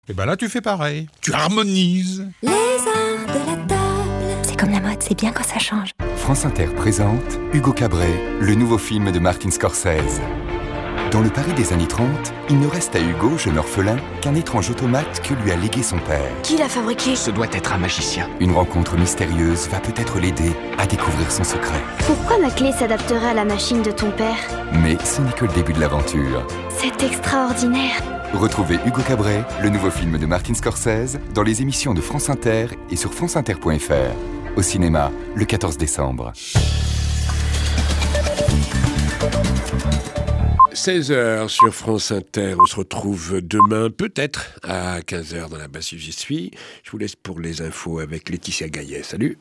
Et ben là, tu fais pareil. Tu harmonises. Les arts de la table. C'est comme la mode, c'est bien quand ça change. France Inter présente Hugo Cabret, le nouveau film de Martin Scorsese. Dans le Paris des années 30, il ne reste à Hugo, jeune orphelin, qu'un étrange automate que lui a légué son père. Qui l'a fabriqué ? Ce doit être un magicien. Une rencontre mystérieuse va peut-être l'aider à découvrir son secret. Pourquoi ma clé s'adapterait à la machine de ton père ? Mais ce n'est que le début de l'aventure. C'est extraordinaire. Retrouvez Hugo Cabret, le nouveau film de Martin Scorsese, dans les émissions de France Inter et sur franceinter.fr. Au cinéma, le 14 décembre. 16h sur France Inter. On se retrouve demain, peut-être, à 15h dans la basse J'y suis. Je vous laisse pour les infos avec Laetitia Gaillet. Salut.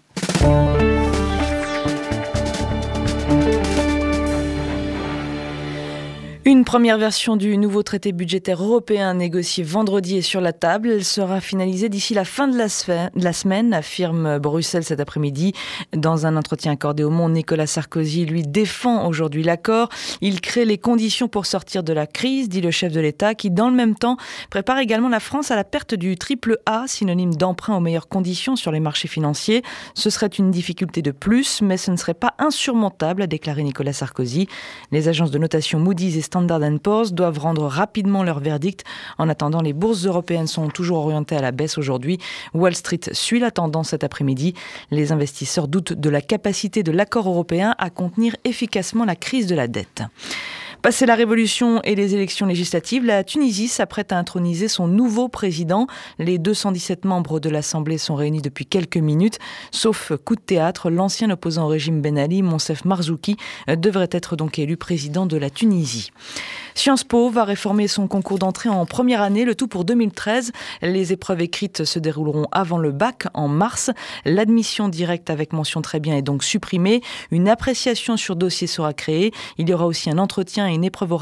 Une première version du nouveau traité budgétaire européen négocié vendredi est sur la table. Elle sera finalisée d'ici la fin de la semaine, affirme Bruxelles cet après-midi. Dans un entretien accordé au Monde, Nicolas Sarkozy, lui, défend aujourd'hui l'accord. Il crée les conditions pour sortir de la crise, dit le chef de l'État, qui, dans le même temps, prépare également la France à la perte du triple A, synonyme d'emprunt aux meilleures conditions sur les marchés financiers. Ce serait une difficulté de plus, mais ce ne serait pas insurmontable, a déclaré Nicolas Sarkozy. Les agences de notation Moody's et Standard & Poor's doivent rendre rapidement leur verdict. En attendant, les bourses européennes sont toujours orientées à la baisse aujourd'hui. Wall Street suit la tendance cet après-midi. Les investisseurs doutent de la capacité de l'accord européen à contenir efficacement la crise de la dette. Passé la révolution et les élections législatives, la Tunisie s'apprête à introniser son nouveau président. Les 217 membres de l'Assemblée sont réunis depuis quelques minutes. Sauf coup de théâtre, l'ancien opposant au régime Ben Ali, Monsef Marzouki, devrait être donc élu président de la Tunisie. Sciences Po va réformer son concours d'entrée en première année, le tout pour 2013. Les épreuves écrites se dérouleront avant le bac, en mars. L'admission directe avec mention très bien est donc supprimée. Une appréciation sur dossier sera créée. Il y aura aussi un entretien et une épreuve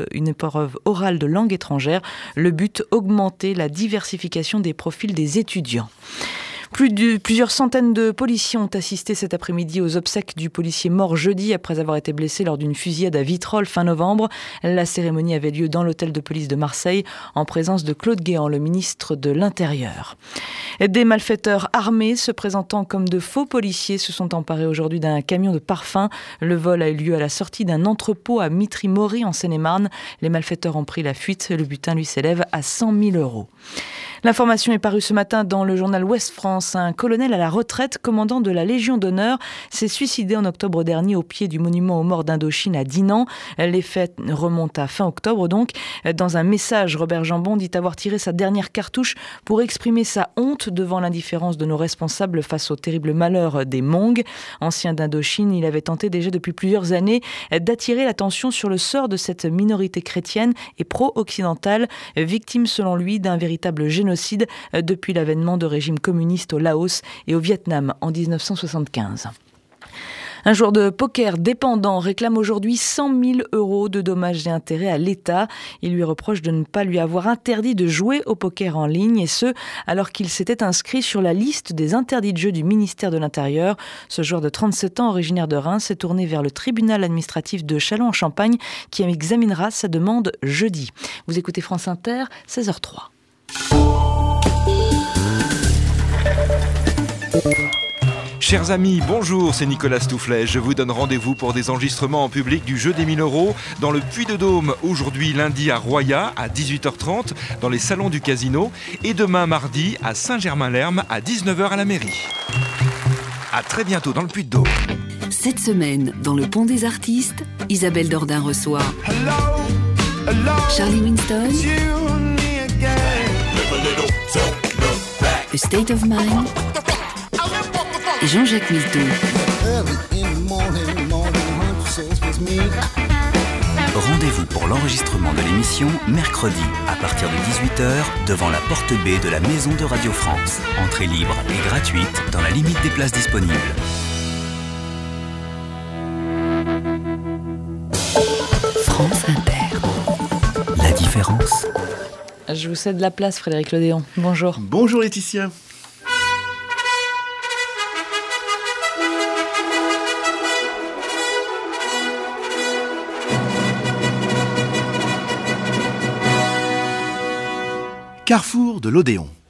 orale de langue étrangère. Le but, augmenter la diversification des profils des étudiants. Plusieurs centaines de policiers ont assisté cet après-midi aux obsèques du policier mort jeudi après avoir été blessé lors d'une fusillade à Vitrolles fin novembre. La cérémonie avait lieu dans l'hôtel de police de Marseille en présence de Claude Guéant, le ministre de l'Intérieur. Des malfaiteurs armés se présentant comme de faux policiers se sont emparés aujourd'hui d'un camion de parfum. Le vol a eu lieu à la sortie d'un entrepôt à Mitry-Mory en Seine-et-Marne. Les malfaiteurs ont pris la fuite. Le butin lui s'élève à 100 000 €. L'information est parue ce matin dans le journal Ouest France. Un colonel à la retraite, commandant de la Légion d'honneur, s'est suicidé en octobre dernier au pied du monument aux morts d'Indochine à Dinan. Les faits remontent à fin octobre donc. Dans un message, Robert Jambon dit avoir tiré sa dernière cartouche pour exprimer sa honte devant l'indifférence de nos responsables face au terrible malheur des Hmong. Ancien d'Indochine, il avait tenté déjà depuis plusieurs années d'attirer l'attention sur le sort de cette minorité chrétienne et pro-occidentale, victime selon lui d'un véritable génocide depuis l'avènement de régimes communistes au Laos et au Vietnam en 1975. Un joueur de poker dépendant réclame aujourd'hui 100 000 € de dommages et intérêts à l'État. Il lui reproche de ne pas lui avoir interdit de jouer au poker en ligne, et ce, alors qu'il s'était inscrit sur la liste des interdits de jeu du ministère de l'Intérieur. Ce joueur de 37 ans, originaire de Reims, s'est tourné vers le tribunal administratif de Châlons-en-Champagne qui examinera sa demande jeudi. Vous écoutez France Inter, 16h03. Chers amis, bonjour, c'est Nicolas Stoufflet. Je vous donne rendez-vous pour des enregistrements en public du jeu des 1000 € dans le Puy-de-Dôme, aujourd'hui lundi à Roya à 18h30 dans les salons du casino et demain mardi à Saint-Germain-l'Herme à 19h à la mairie. À très bientôt dans le Puy-de-Dôme. Cette semaine, dans le Pont des Artistes, Isabelle Dordain reçoit Charlie Winston, A State of Mind et Jean-Jacques Milteau. Rendez-vous pour l'enregistrement de l'émission mercredi à partir de 18h devant la porte B de la Maison de Radio France. Entrée libre et gratuite dans la limite des places disponibles. France Inter. La différence. Je vous cède la place, Frédéric Lodéon. Bonjour. Bonjour Laetitia. Carrefour de l'Odéon.